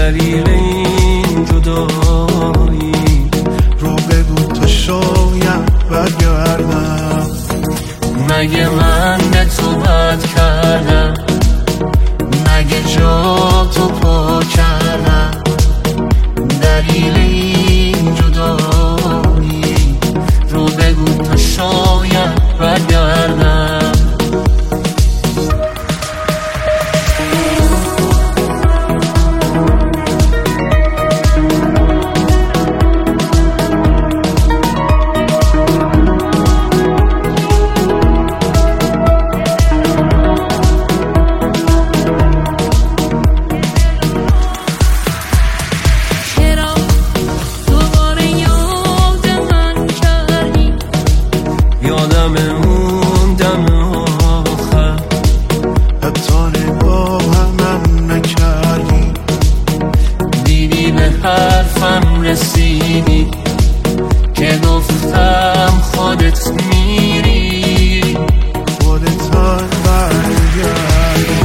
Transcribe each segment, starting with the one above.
دلیل این جدایی رو بگو تا شاید برگردم. مگه من به تو بد کردم؟ مگه جا تو پا کردم؟ دلیل این جدایی رو بگو تا شاید برگردم. یادم اون دم آخر حتی نگاهم نکردی، دیدی به حرفم رسیدی که گفتم خودت میری، خودت هم برگردی.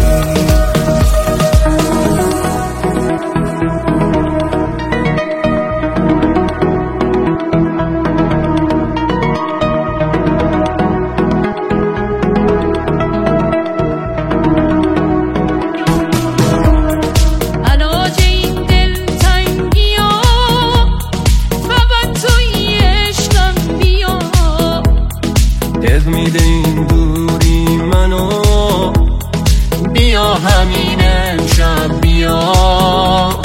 دل میده این دوری منو، بیا همین امشب بیا.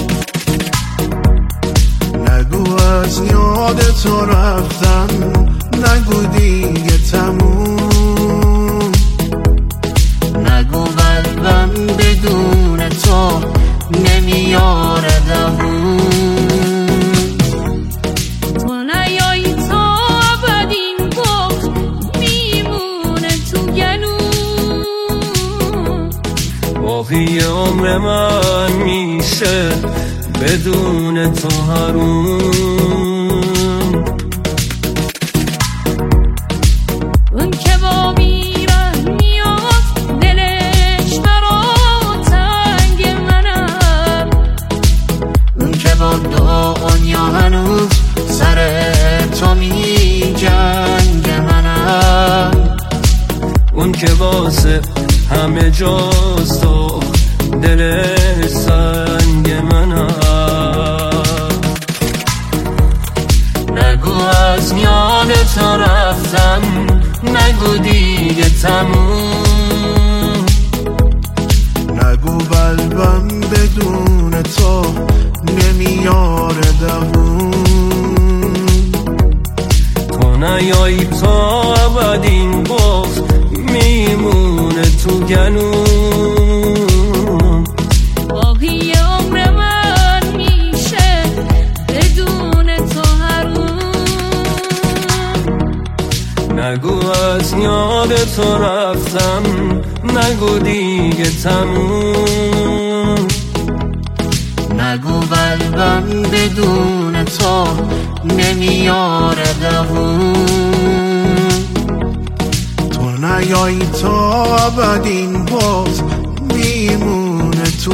نگو از یاد تو رفتم، نگو دیگه تموم، نگو قلبم بدون تو نمیاره دووم. تو نیایی تا ابد این بغض میمونه تو گلوم. باقی عمر من میشه بدون تو حروم. اون که با میرن میاد دلش برا تنگ منم، اون که با دنیا هنوز سر تو می جنگ منم، اون که واسه همه جاست و دل سنگ منم. نگو از میان تو رفتم، نگو دیگه تموم، نگو قلبم بدون تو نمیاره دووم. تو نیایی تا ابد این بغض میمونه تو گلوم. باقی عمر من میشه بدون تو حروم. نگو از یاد تو رفتم، نگو دیگه تموم، نگو قلبم بدون تو نمیاره دووم. تو نیایی تا ابد این باز میمونه تو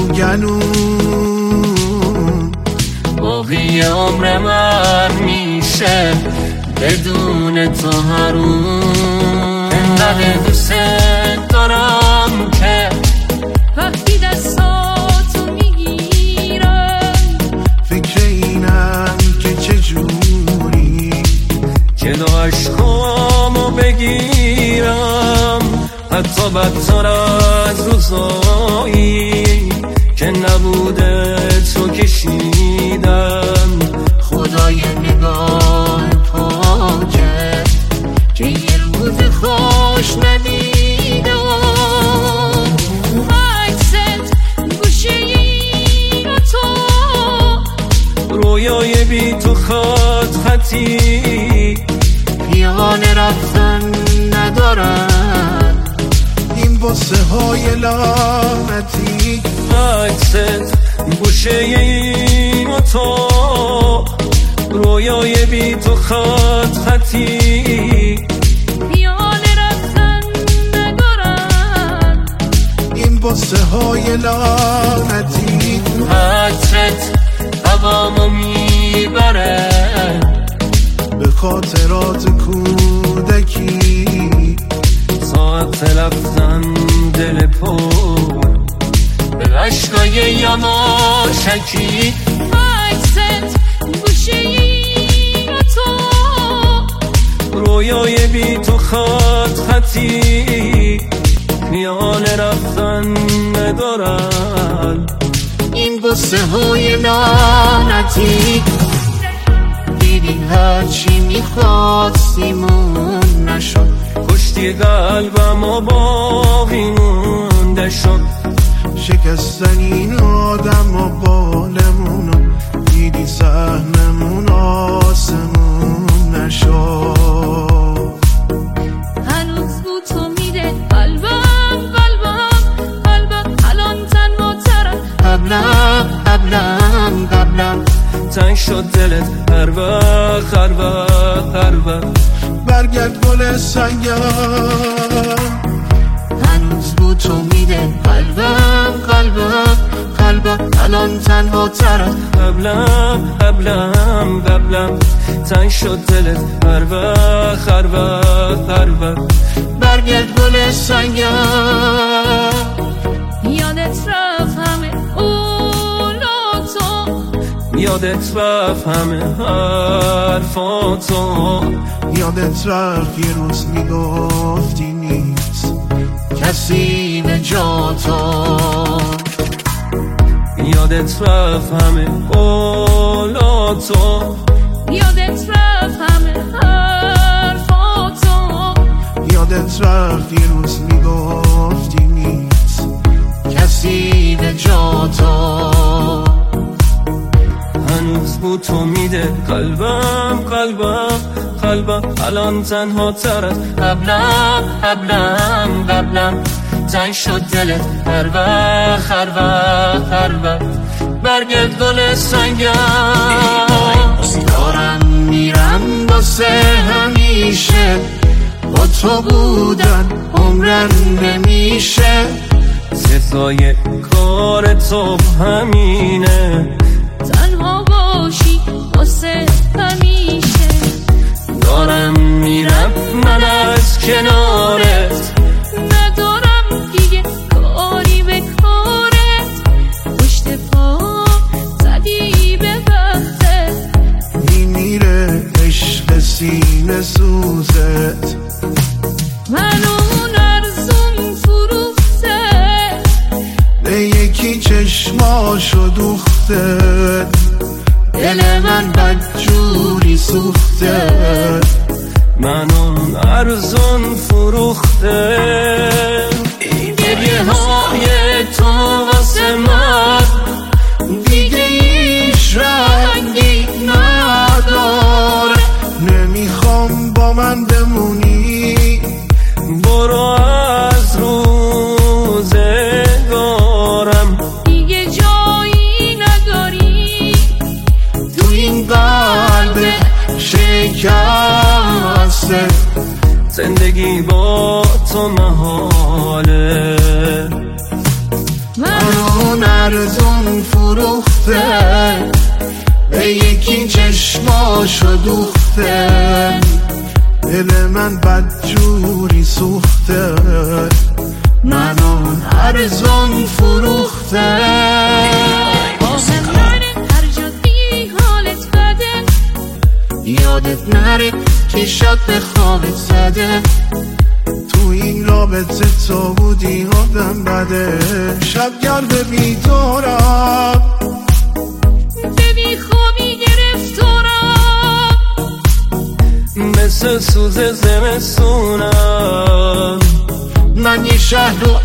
گلوم. باقی عمر من میشه بدون تو حروم. انقدر دوست دارم که وقتی دستاتو میگیرم فکر اینم که چجوری که عشقامو بگیرم، حتی بدتر از روزایی که نبوده تو کشیدم. خدای نگاه پاکه که یه روز خوش ندیدم. عکست گوشه این و تو، رویای بی تو خط خطی پیانه رفتن ندارن، این باسه های لعنتی. عکست گوشه این و تو، رویای بی تو خط خطی پیانه رفتن ندارن، این باسه های لعنتی. عکست رفتن دل پر به عشقای یماشکی عکست گوشی تو رویای بی تو خط خطی میان رفتن ندارن این بوسه های لعنتی دیدی هرچی میخواستیمون نشد کشتی قلبم و باقی مونده شد شکستن این آدم و بالمونو دیدی سهممون آسمون نشد هنوز بو تو میده قلبم الان تنها ترم قبلم تنگ شد دلت هر وقت برگرد گل سنگم هنوز بو تو میده قلبم الان تنها ترم قبلم تنگ شد دلت هر وقت برگرد گل سنگم یادت رفت همه اولاتو یادت رفت همه حرفاتو یادت رفت یه روز میگفتی نیست کسی به جا تو یادت رفت همه قولاتو یادت رفت همه حرفاتو یادت رفت یه روز میگفتی نیست کسی به جا تو هنوز بو تو میده قلبم الان تنها تر از قبلم تنگ شد دلت هر وقت برگرد گل سنگم دارم میرم واسه همیشه با تو بودن عمرم نمیشه سزای کار تو همینه تنها باشی واسه همیشه دارم میرم من از کنارت ندارم دیگه کاری به کارت پشت پا زدی به وقتت میمیره عشق سینه سوزت من اون ارزون فروخته به یکی چشماشو دوخته دل من بدجوری سوخته من اون ارزون فروخته گریه های تو واسه من دیگه ایش رنگی نداره نمیخوام با من بمونی برو از روزگارم دیگه جایی نداری تو این قلب شکسته زندگی با تو محاله من اون ارزون فروخته به یکی چشماشو دوخته دل من بدجوری سوخته من اون ارزون فروخته آهم نره هر جا بی حالت بده یادت نره که شب به خوابت زده تو این رابطه تو بودی آدم بده شب گرد بی دورم به بی خوابی گرفتارم مثل سوز زمستونم من یه شهر رو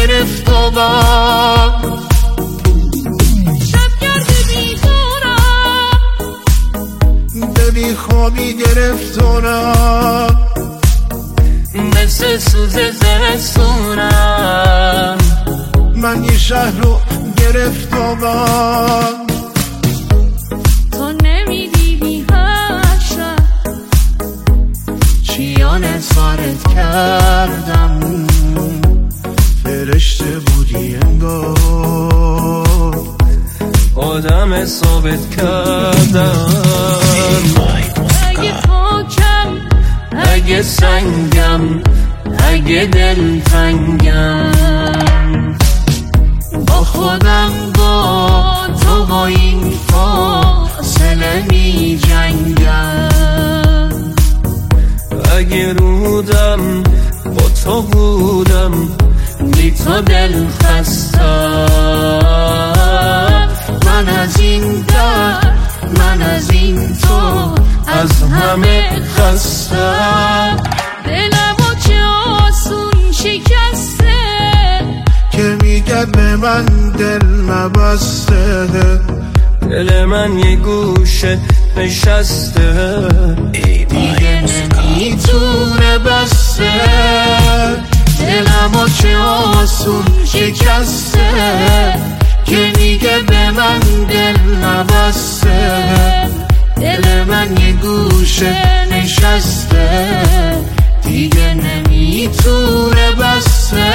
گرفتارم شب گرد بیدارم به بی خوابی گرفتارم مثل سوز زمستونم من یه شهر رو گرفتارم تو نمیدیدی هر شب چیان سارت کردم فرشته بودی انگار آدم ثابت کردم اگه پاکم اگه سنگم اگه دلتنگم، با خودم با تو با این فاصله می جنگم. اگه رودم با تو بودم بی تو دل خستم. من از این در، من از این تو، از همه خستم. دلمو چه آسون شکسته که میگه به من دل نبسته. دل من یه گوشه نشسته، دیگه نمیتونه بسته. دلمو چه آسون شکسته که میگه به من دل نبسته. دل من یه گوشه نشسته، دیگه نمیتونه بسته.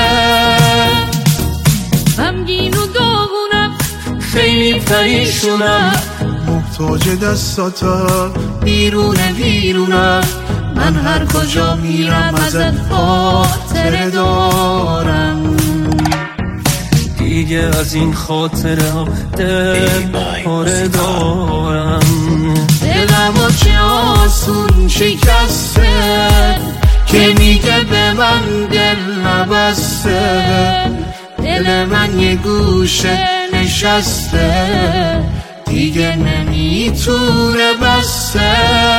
غمگین و داغونم، خیلی پریشونم، محتاج دستاتا بیرونم. من هر کجا میرم ازت خاطره دارم. دیگه از این خاطره ها دل پاره دارم. دلمو چه آسون شکسته که میگه به من دل نبسته. دل من یه گوشه نشسته، دیگه نمیتونه بسته.